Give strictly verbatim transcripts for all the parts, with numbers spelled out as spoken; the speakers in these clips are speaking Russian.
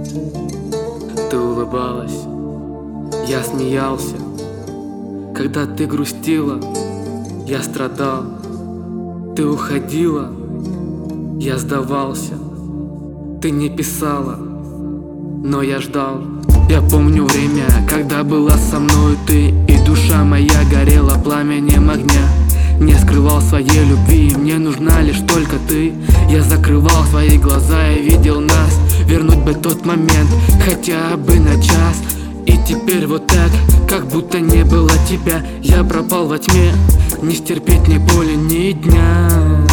Ты улыбалась, я смеялся. Когда ты грустила, я страдал. Ты уходила, я сдавался. Ты не писала, но я ждал. Я помню время, когда была со мной ты, и душа моя горела пламенем огня. Не скрывал своей любви, мне нужна лишь только ты. Я закрывал свои глаза и видел нас. Вернуть бы тот момент, хотя бы на час. И теперь вот так, как будто не было тебя. Я пропал во тьме, не стерпеть ни боли, ни дня.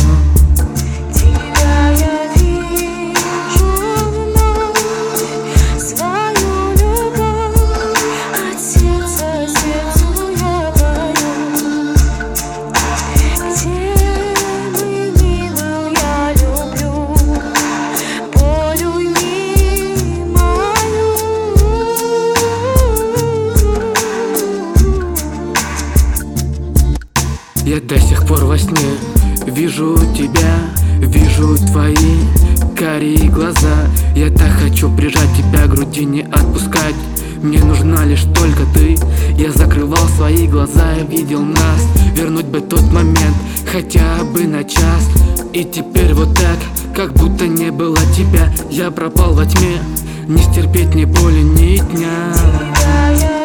Я до сих пор во сне вижу тебя, вижу твои карие глаза. Я так хочу прижать тебя к груди, не отпускать. Мне нужна лишь только ты. Я закрывал свои глаза и видел нас. Вернуть бы тот момент, хотя бы на час. И теперь вот так, как будто не было тебя. Я пропал во тьме, не стерпеть ни боли, ни дня.